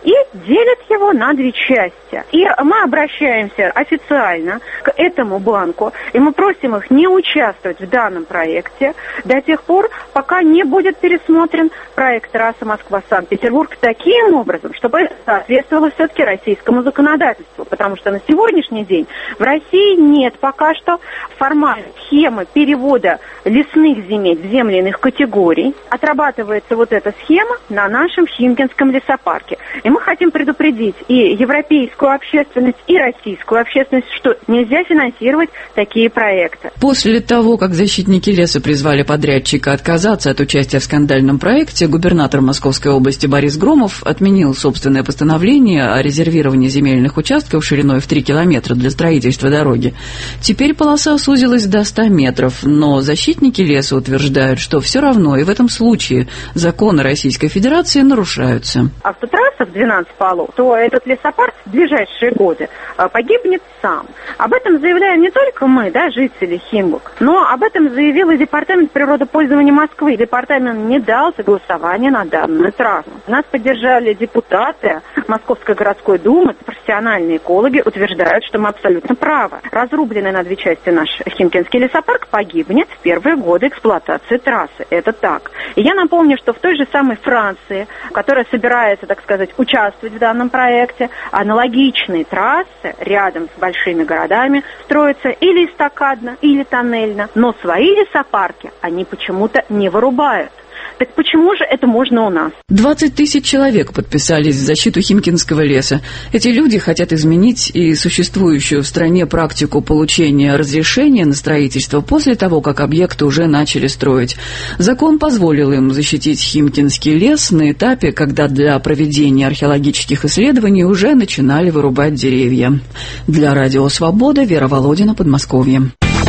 и делят его на две части. И мы обращаемся официально к этому банку, и мы просим их не участвовать в данном проекте до тех пор, пока не будет пересмотрен проект трассы Москва-Санкт-Петербург таким образом, чтобы это соответствовало все-таки российскому законодательству. Потому что на сегодняшний день в России нет пока что формальной схемы перевода лесных земель в земли иных категорий. Отрабатывается вот эта схема на нашем Химкинском лесопарке. И мы хотим предупредить и европейскую общественность, и российскую общественность, что нельзя финансировать такие проекты. После того, как защитники леса призвали подрядчика отказаться от участия в скандальном проекте, губернатор Московской области Борис Громов отменил собственное постановление о резервировании земельных участков шириной в три километра для строительства дороги. Теперь полоса сузилась до ста метров, но защитники леса утверждают, что все равно и в этом случае законы Российской Федерации нарушаются. Автотрасса в двенадцать полос, то этот лесопарк в ближайшие годы погибнет сам. Об этом заявляем не только мы, да, жители Химок, но об этом заявил и Департамент природопользования Москвы. Департамент не дал согласования на данную трассу. Нас поддержали депутаты Московской городской думы, профессиональные экологи утверждают, что мы абсолютно правы. Разрубленный на две части наш Химкинский лесопарк погибнет в первые годы эксплуатации трассы. Это так. И я напомню, что в той же самой Франции, которая собирается, так сказать, участвовать в данном проекте, аналогичные трассы рядом с большими городами строятся или эстакадно, или тоннельно, но свои лесопарки они почему-то не вырубают. Так почему же это можно у нас? двадцать тысяч человек подписались в защиту Химкинского леса. Эти люди хотят изменить и существующую в стране практику получения разрешения на строительство после того, как объекты уже начали строить. Закон позволил им защитить Химкинский лес на этапе, когда для проведения археологических исследований уже начинали вырубать деревья. Для Радио Свобода, Вера Володина, Подмосковье.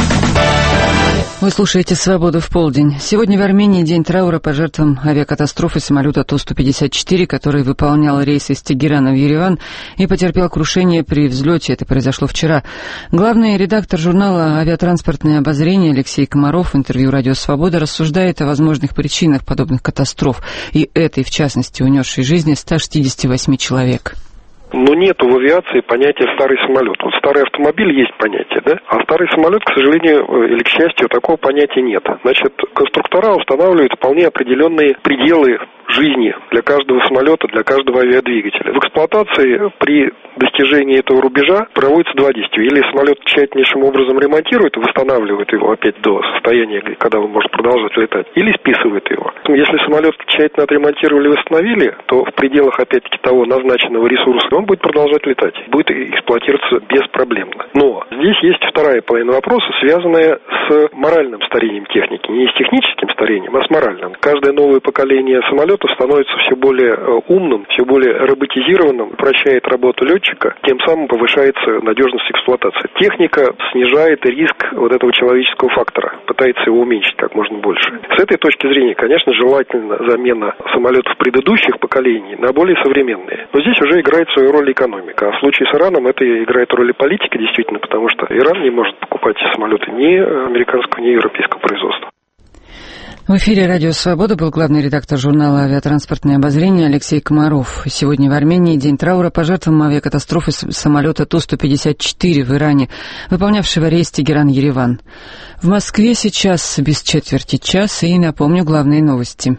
Вы слушаете «Свободу в полдень». Сегодня в Армении день траура по жертвам авиакатастрофы самолета Ту сто пятьдесят четыре, который выполнял рейс из Тегерана в Ереван и потерпел крушение при взлете. Это произошло вчера. Главный редактор журнала «Авиатранспортное обозрение» Алексей Комаров в интервью «Радио Свобода» рассуждает о возможных причинах подобных катастроф и этой, в частности, унесшей жизни ста шестидесяти восьми человек. Но нету в авиации понятия «старый самолет». Вот старый автомобиль есть понятие, да? А старый самолет, к сожалению, или к счастью, такого понятия нет. Значит, конструктора устанавливают вполне определенные пределы жизни для каждого самолета, для каждого авиадвигателя. В эксплуатации при достижении этого рубежа проводится два действия. Или самолет тщательнейшим образом ремонтирует и восстанавливает его опять до состояния, когда он может продолжать летать, или списывает его. Если самолет тщательно отремонтировали и восстановили, то в пределах, опять-таки, того назначенного ресурса он будет продолжать летать, будет эксплуатироваться беспроблемно. Но здесь есть вторая половина вопроса, связанная с моральным старением техники. Не с техническим старением, а с моральным. Каждое новое поколение самолетов становится все более умным, все более роботизированным, упрощает работу летчика, тем самым повышается надежность эксплуатации. Техника снижает риск вот этого человеческого фактора, пытается его уменьшить как можно больше. С этой точки зрения, конечно, желательно замена самолетов предыдущих поколений на более современные. Но здесь уже играет свою роль экономика. А в случае с Ираном это играет роль и политика, действительно, потому что Иран не может покупать самолеты ни американского, ни европейского производства. В эфире «Радио Свобода» был главный редактор журнала «Авиатранспортное обозрение» Алексей Комаров. Сегодня в Армении день траура по жертвам авиакатастрофы самолета Ту сто пятьдесят четыре в Иране, выполнявшего рейс Тегеран-Ереван. В Москве сейчас без четверти час, и напомню главные новости.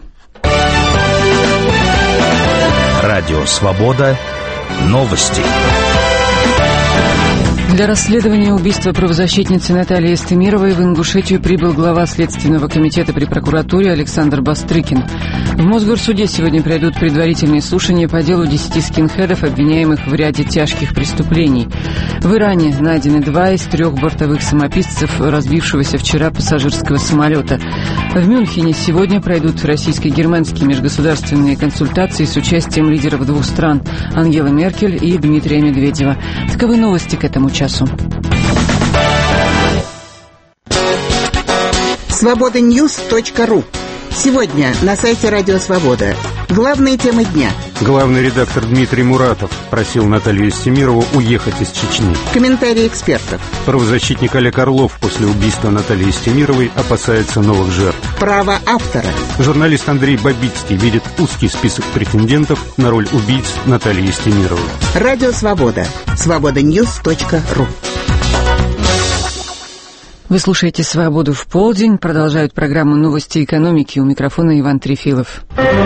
«Радио Свобода». Новости. Для расследования убийства правозащитницы Натальи Эстемировой в Ингушетию прибыл глава Следственного комитета при прокуратуре Александр Бастрыкин. В Мосгорсуде сегодня пройдут предварительные слушания по делу десяти скинхедов, обвиняемых в ряде тяжких преступлений. В Иране найдены два из трех бортовых самописцев разбившегося вчера пассажирского самолета. В Мюнхене сегодня пройдут российско-германские межгосударственные консультации с участием лидеров двух стран Ангелы Меркель и Дмитрия Медведева. Таковы новости к этому часу. свобода ньюс точка ру. Сегодня на сайте Радио Свобода. Главные темы дня. Главный редактор Дмитрий Муратов просил Наталью Естемирову уехать из Чечни. Комментарии экспертов. Правозащитник Олег Орлов после убийства Натальи Естемировой опасается новых жертв. Право автора. Журналист Андрей Бабицкий видит узкий список претендентов на роль убийц Натальи Естемировой. Радио Свобода. свобода ньюс точка ру. Вы слушаете «Свободу в полдень». Продолжают программу «Новости экономики». У микрофона Иван Трефилов.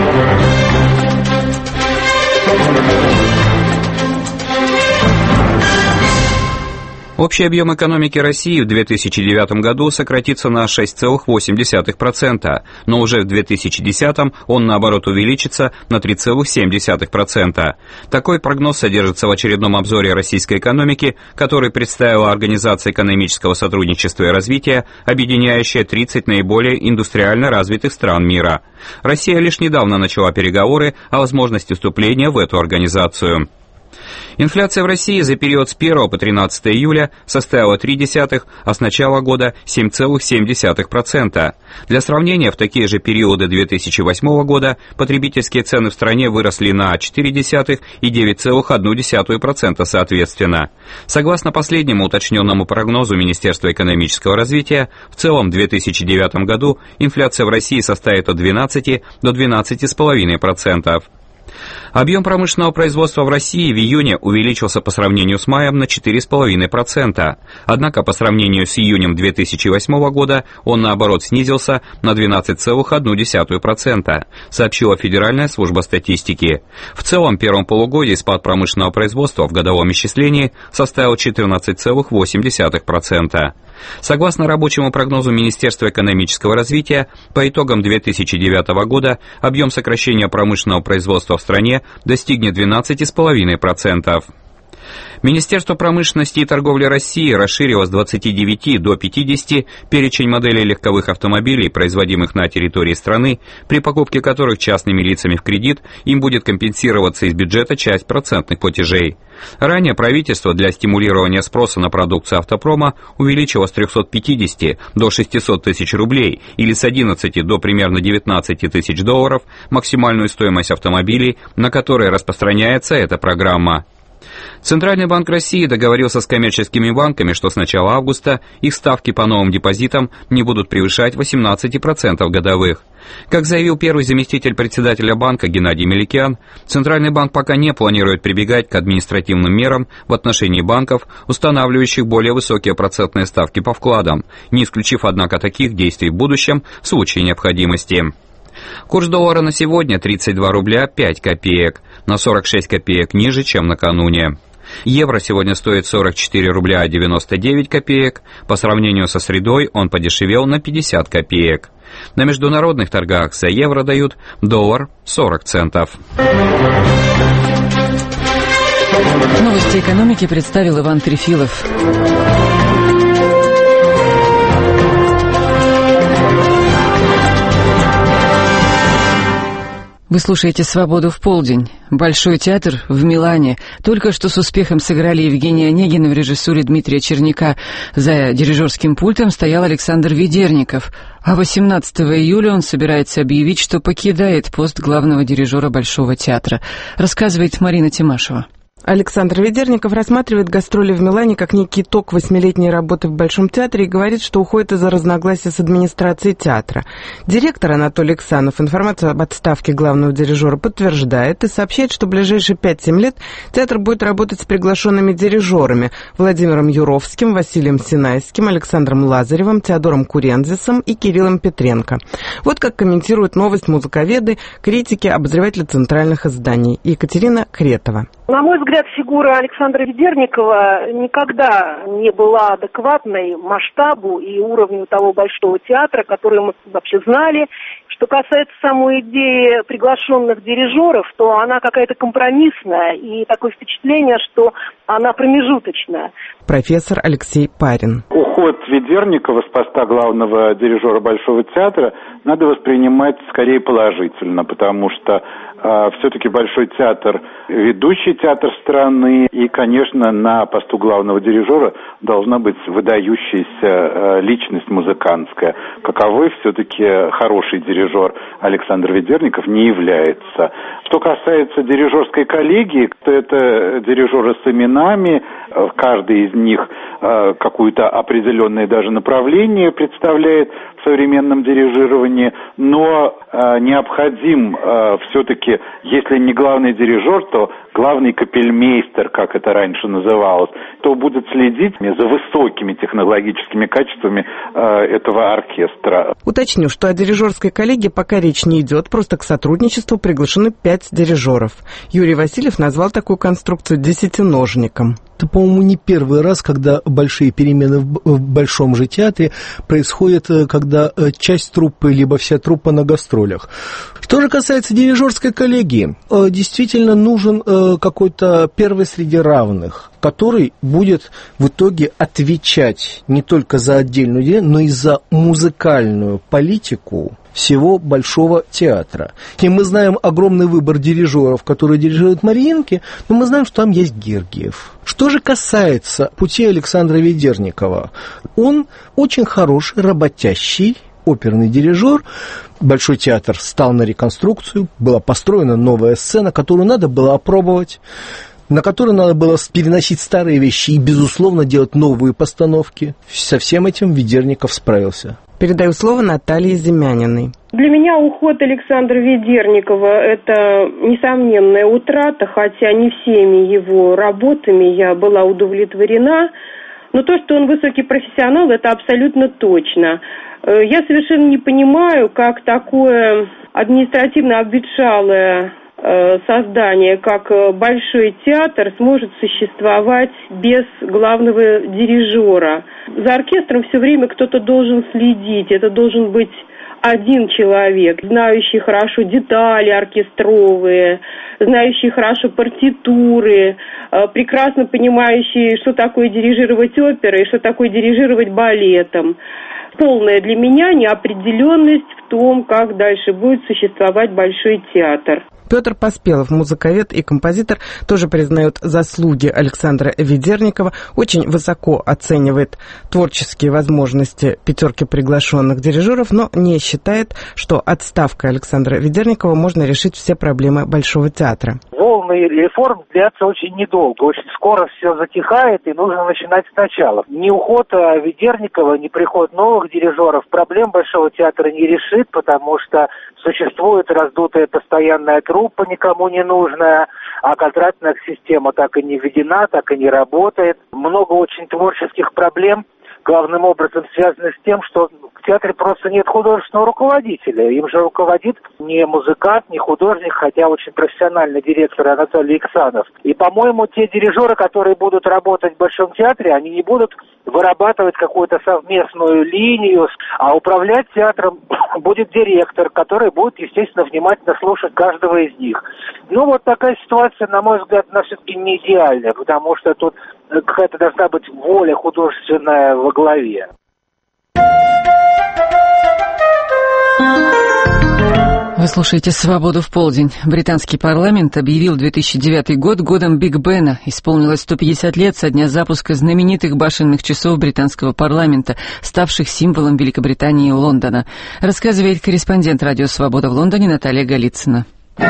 Общий объем экономики России в две тысячи девятом году сократится на шесть целых восемь десятых процента, но уже в две тысячи десятом он, наоборот, увеличится на три целых семь десятых процента. Такой прогноз содержится в очередном обзоре российской экономики, который представила Организация экономического сотрудничества и развития, объединяющая тридцать наиболее индустриально развитых стран мира. Россия лишь недавно начала переговоры о возможности вступления в эту организацию. Инфляция в России за период с первого по тринадцатое июля составила три десятых, а с начала года семь целых семь десятых процента. Для сравнения, в такие же периоды две тысячи восьмого года потребительские цены в стране выросли на четыре десятых и девять целых одну десятую процента соответственно. Согласно последнему уточненному прогнозу Министерства экономического развития, в целом в две тысячи девятом году инфляция в России составит от двенадцати до двенадцати целых пяти десятых процента. Объем промышленного производства в России в июне увеличился по сравнению с маем на четыре целых пять десятых процента. Однако по сравнению с июнем две тысячи восьмого года он, наоборот, снизился на двенадцать целых одну десятую процента, сообщила Федеральная служба статистики. В целом, в первом полугодии спад промышленного производства в годовом исчислении составил четырнадцать целых восемь десятых процента. Согласно рабочему прогнозу Министерства экономического развития, по итогам две тысячи девятого года объем сокращения промышленного производства в стране достигнет двенадцати целых пяти десятых процента. Министерство промышленности и торговли России расширило с двадцати девяти до пятидесяти перечень моделей легковых автомобилей, производимых на территории страны, при покупке которых частными лицами в кредит им будет компенсироваться из бюджета часть процентных платежей. Ранее правительство для стимулирования спроса на продукцию автопрома увеличило с трехсот пятидесяти до шестисот тысяч рублей или с одиннадцати до примерно девятнадцати тысяч долларов максимальную стоимость автомобилей, на которые распространяется эта программа. Центральный банк России договорился с коммерческими банками, что с начала августа их ставки по новым депозитам не будут превышать восемнадцати процентов годовых. Как заявил первый заместитель председателя банка Геннадий Меликян, Центральный банк пока не планирует прибегать к административным мерам в отношении банков, устанавливающих более высокие процентные ставки по вкладам, не исключив, однако, таких действий в будущем в случае необходимости. Курс доллара на сегодня тридцать два рубля пять копеек, на сорок шесть копеек ниже, чем накануне. Евро сегодня стоит сорок четыре рубля девяносто девять копеек, по сравнению со средой он подешевел на пятьдесят копеек. На международных торгах за евро дают доллар сорок центов. Новости экономики представил Иван Трефилов. Вы слушаете «Свободу в полдень». Большой театр в Милане только что с успехом сыграли Евгения Онегина в режиссуре Дмитрия Черняка. За дирижерским пультом стоял Александр Ведерников. А восемнадцатого июля он собирается объявить, что покидает пост главного дирижера Большого театра. Рассказывает Марина Тимашева. Александр Ведерников рассматривает гастроли в Милане как некий итог восьмилетней работы в Большом театре и говорит, что уходит из-за разногласий с администрацией театра. Директор Анатолий Иксанов информацию об отставке главного дирижера подтверждает и сообщает, что в ближайшие пять-семь лет театр будет работать с приглашенными дирижерами Владимиром Юровским, Василием Синайским, Александром Лазаревым, Теодором Курензисом и Кириллом Петренко. Вот как комментируют новость музыковеды, критики, обозреватели центральных изданий. Екатерина Кретова. На мой взгляд, фигура Александра Ведерникова никогда не была адекватной масштабу и уровню того Большого театра, который мы вообще знали. Что касается самой идеи приглашенных дирижеров, то она какая-то компромиссная, и такое впечатление, что она промежуточная. Профессор Алексей Парин. Уход Ведерникова с поста главного дирижера Большого театра надо воспринимать скорее положительно, потому что все-таки Большой театр – ведущий театр страны, и, конечно, на посту главного дирижера должна быть выдающаяся личность музыкантская. Каковой все-таки хороший дирижер Александр Ведерников не является. Что касается дирижерской коллегии, то это дирижеры с именами, каждый из них какое-то определенное даже направление представляет в современном дирижировании, но необходим все-таки, если не главный дирижер, то главный капельмейстер, как это раньше называлось, то будет следить за высокими технологическими качествами этого оркестра. Уточню, что о дирижерской коллегии пока речь не идет, просто к сотрудничеству приглашены пять дирижеров. Юрий Васильев назвал такую конструкцию десятиножником. Это, по-моему, не первый раз, когда большие перемены в Большом же театре происходят, когда часть труппы, либо вся труппа на гастролях. Что же касается дирижерской коллегии, действительно нужен какой-то первый среди равных, который будет в итоге отвечать не только за отдельную деятельность, но и за музыкальную политику всего Большого театра. И мы знаем огромный выбор дирижеров, которые дирижируют Мариинки, но мы знаем, что там есть Гергиев. Что же касается пути Александра Ведерникова, он очень хороший, работящий оперный дирижер. Большой театр стал на реконструкцию, была построена новая сцена, которую надо было опробовать, на которой надо было переносить старые вещи и, безусловно, делать новые постановки. Со всем этим Ведерников справился. Передаю слово Наталье Земяниной. Для меня уход Александра Ведерникова – это несомненная утрата, хотя не всеми его работами я была удовлетворена. Но то, что он высокий профессионал, это абсолютно точно. Я совершенно не понимаю, как такое административно обветшалое создание, как Большой театр, сможет существовать без главного дирижера. За оркестром все время кто-то должен следить, это должен быть один человек, знающий хорошо детали оркестровые, знающий хорошо партитуры, прекрасно понимающий, что такое дирижировать оперой, что такое дирижировать балетом. Полная для меня неопределенность в том, как дальше будет существовать Большой театр. Петр Поспелов, музыковед и композитор, тоже признает заслуги Александра Ведерникова, очень высоко оценивает творческие возможности пятерки приглашенных дирижеров, но не считает, что отставкой Александра Ведерникова можно решить все проблемы Большого театра. Волны реформ длятся очень недолго, очень скоро все затихает и нужно начинать сначала. Ни уход Ведерникова, ни приход новых дирижеров проблем Большого театра не решит, потому что существует раздутая постоянная труппа, никому не нужная, а контрактная система так и не введена, так и не работает. Много очень творческих проблем, главным образом связаны с тем, что в театре просто нет художественного руководителя. Им же руководит не музыкант, не художник, хотя очень профессиональный директор Анатолий Иксанов. И, по-моему, те дирижеры, которые будут работать в Большом театре, они не будут вырабатывать какую-то совместную линию, а управлять театром будет директор, который будет, естественно, внимательно слушать каждого из них. Ну, вот такая ситуация, на мой взгляд, она все-таки не идеальная, потому что тут какая-то должна быть воля художественная во главе. Вы слушаете «Свободу в полдень». Британский парламент объявил две тысячи девятый год годом Биг Бена. Исполнилось сто пятьдесят лет со дня запуска знаменитых башенных часов британского парламента, ставших символом Великобритании и Лондона. Рассказывает корреспондент радио «Свобода» в Лондоне Наталья Голицына.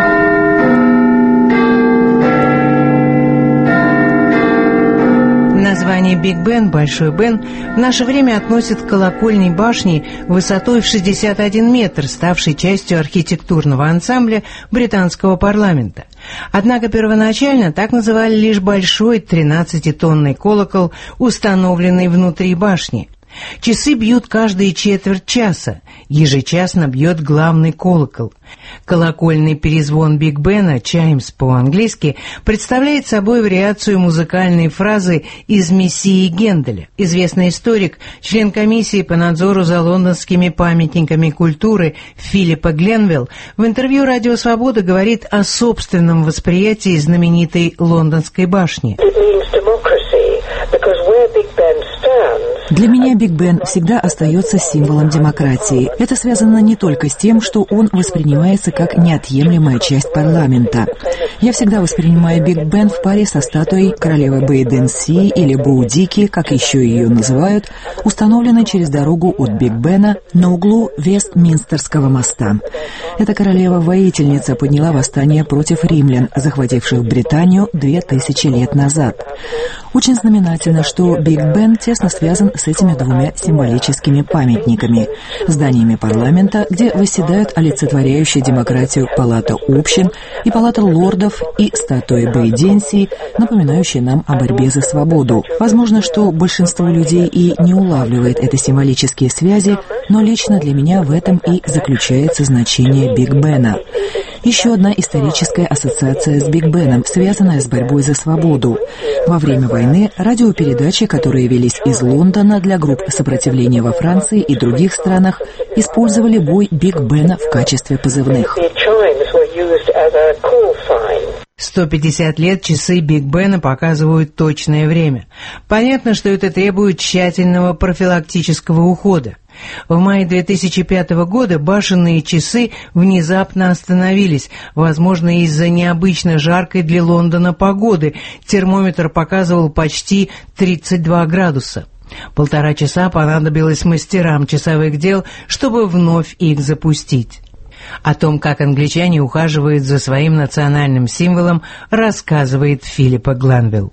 Название Биг Бен, Большой Бен, в наше время относят к колокольной башне высотой в шестьдесят один метр, ставшей частью архитектурного ансамбля британского парламента. Однако первоначально так называли лишь большой тринадцатитонный колокол, установленный внутри башни. Часы бьют каждые четверть часа, ежечасно бьет главный колокол. Колокольный перезвон Биг Бена, чаймс по-английски, представляет собой вариацию музыкальной фразы из «Мессии» Генделя. Известный историк, член комиссии по надзору за лондонскими памятниками культуры Филиппа Гленвилл в интервью «Радио Свобода» говорит о собственном восприятии знаменитой лондонской башни. Для меня Биг Бен всегда остается символом демократии. Это связано не только с тем, что он воспринимается как неотъемлемая часть парламента. Я всегда воспринимаю Биг Бен в паре со статуей королевы Бэйдэнси или Боудики, как еще ее называют, установленной через дорогу от Биг Бена на углу Вестминстерского моста. Эта королева-воительница подняла восстание против римлян, захвативших Британию две тысячи лет назад. Очень знаменательно, что Биг Бен тесно связан с этими двумя символическими памятниками – зданиями парламента, где восседают олицетворяющие демократию Палата общин и Палата лордов, и статуи Бэйдэнси, напоминающие нам о борьбе за свободу. Возможно, что большинство людей и не улавливает эти символические связи, но лично для меня в этом и заключается значение Биг Бена. Еще одна историческая ассоциация с Биг Беном, связанная с борьбой за свободу. Во время войны радиопередачи, которые велись из Лондона для групп сопротивления во Франции и других странах, использовали бой Биг Бена в качестве позывных. сто пятьдесят лет часы Биг Бена показывают точное время. Понятно, что это требует тщательного профилактического ухода. В мае две тысячи пятого года башенные часы внезапно остановились, возможно, из-за необычно жаркой для Лондона погоды. Термометр показывал почти тридцать два градуса. Полтора часа понадобилось мастерам часовых дел, чтобы вновь их запустить. О том, как англичане ухаживают за своим национальным символом, рассказывает Филиппа Гланвилл.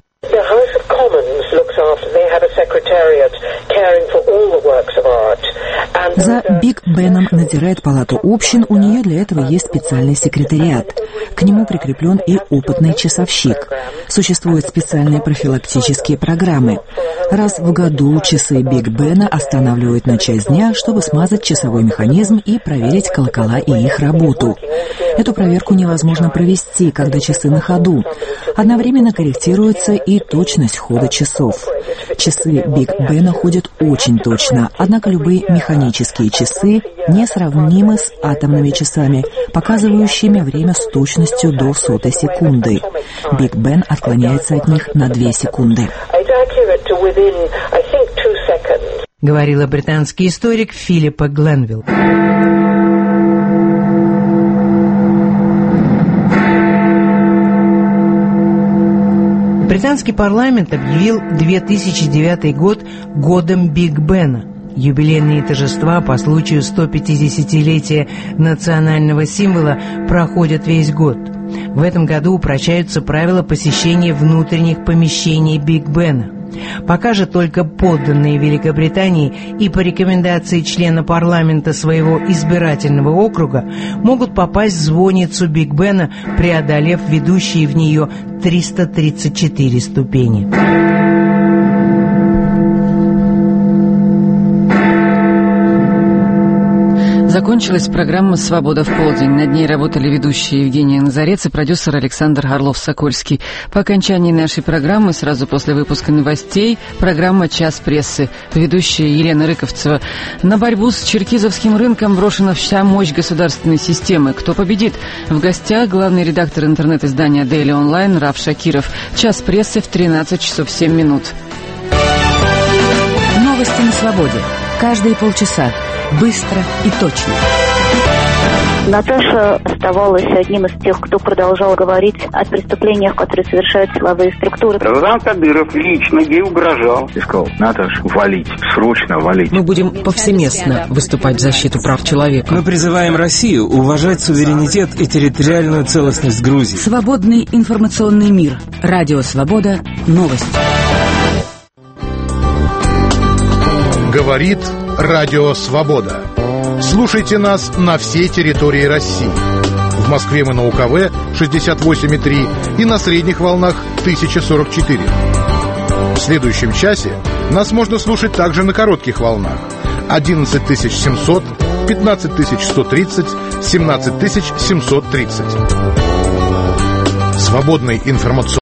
За Биг Беном надзирает Палату общин, у нее для этого есть специальный секретариат. К нему прикреплен и опытный часовщик. Существуют специальные профилактические программы. Раз в году часы Биг Бена останавливают на час дня, чтобы смазать часовой механизм и проверить колокола и их работу. Эту проверку невозможно провести, когда часы на ходу. Одновременно корректируется и точность хода часов. Часы Биг Бена ходят очень точно, однако любые механические часы несравнимы с атомными часами, показывающими время с точностью до сотой секунды. Биг Бен отклоняется от них на две секунды. Говорила британский историк Филиппа Гланвилл. Британский парламент объявил две тысячи девятый год годом Биг Бена. Юбилейные торжества по случаю сто пятидесятилетия национального символа проходят весь год. В этом году упрощаются правила посещения внутренних помещений Биг Бена. Пока же только подданные Великобритании и по рекомендации члена парламента своего избирательного округа могут попасть в звонницу Биг Бена, преодолев ведущие в нее триста тридцать четыре ступени. Закончилась программа «Свобода в полдень». Над ней работали ведущие Евгения Назарец и продюсер Александр Орлов-Сокольский. По окончании нашей программы, сразу после выпуска новостей, программа «Час прессы». Ведущая Елена Рыковцева. На борьбу с черкизовским рынком брошена вся мощь государственной системы. Кто победит? В гостях главный редактор интернет-издания Daily Online Раф Шакиров. «Час прессы» в тринадцать часов семь минут. Новости на свободе. Каждые полчаса. Быстро и точно. Наташа оставалась одним из тех, кто продолжал говорить о преступлениях, которые совершают силовые структуры. Рамзан Кадыров лично ей угрожал. И сказал: Наташа, валить, срочно валить. Мы будем повсеместно выступать в защиту прав человека. Мы призываем Россию уважать суверенитет и территориальную целостность Грузии. Свободный информационный мир. Радио «Свобода». Новости. Говорит Радио «Свобода». Слушайте нас на всей территории России. В Москве мы на УКВ шестьдесят восемь и три и на средних волнах тысяча сорок четыре. В следующем часе нас можно слушать также на коротких волнах одиннадцать тысяч семьсот, пятнадцать тысяч сто тридцать, семнадцать тысяч семьсот тридцать. Свободный информационный